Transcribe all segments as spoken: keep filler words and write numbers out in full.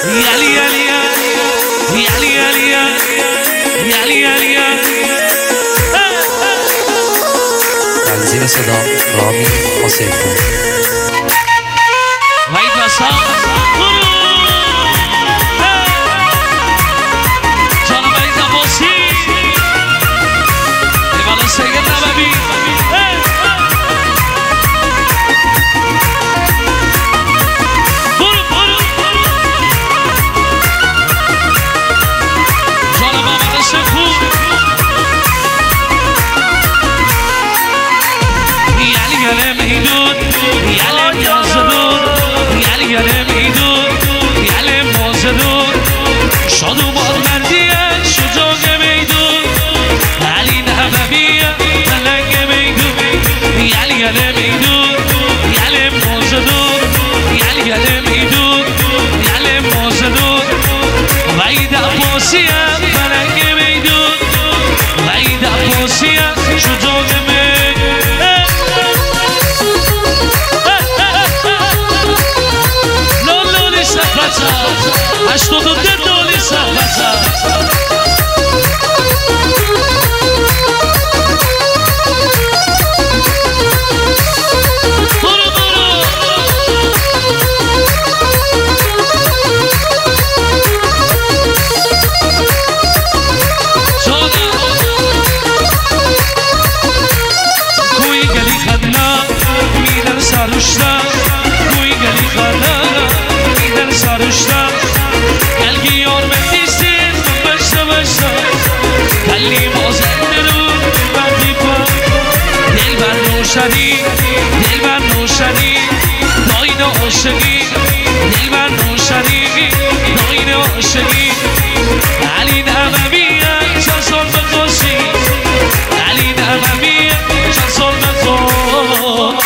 یلی یلی یلی یلی یلی یلی تنظیم صدا رامی حسین پور وحید واسا جان وحید عباسی ایوالا سید نبوی هشتاد و ده دولی سفتا برو برو جانا کوی گلی خدنا میدن سروشتا کوی گلی خدنا میدن سروشتا نوشنی دل بر نوشنی داین عاشقی دل بر نوشنی داین عاشقی علی نبوی چند سال بخوشی علی نبوی چند سال بخوش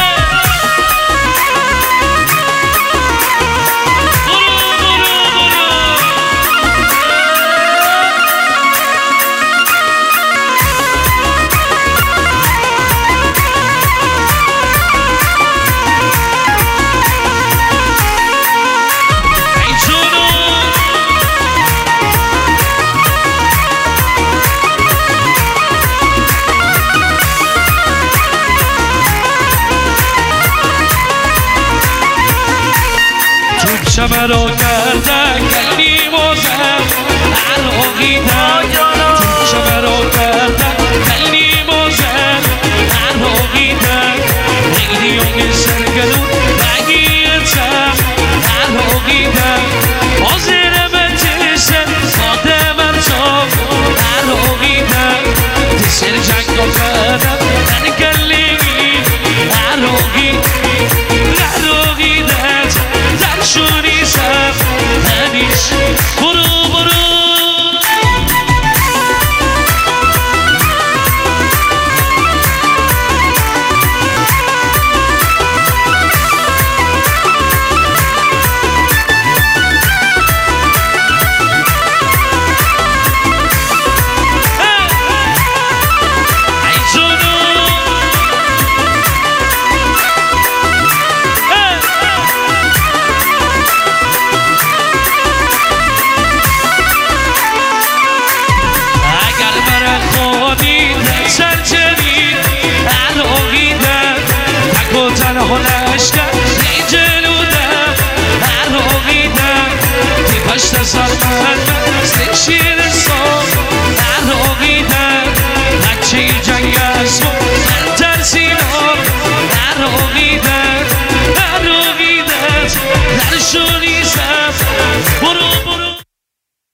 شمه رو کردن کلی موزم عراقیدن شمه رو کردن کلی موزم عراقیدن میلیون سرگلون بگیرتم عراقیدن حاضر به تیسن ساده من تو عراقیدن تیسر جنگ رو کردن من کلی عراقی عراقیدن شونی سف همیش برو برو هشت سال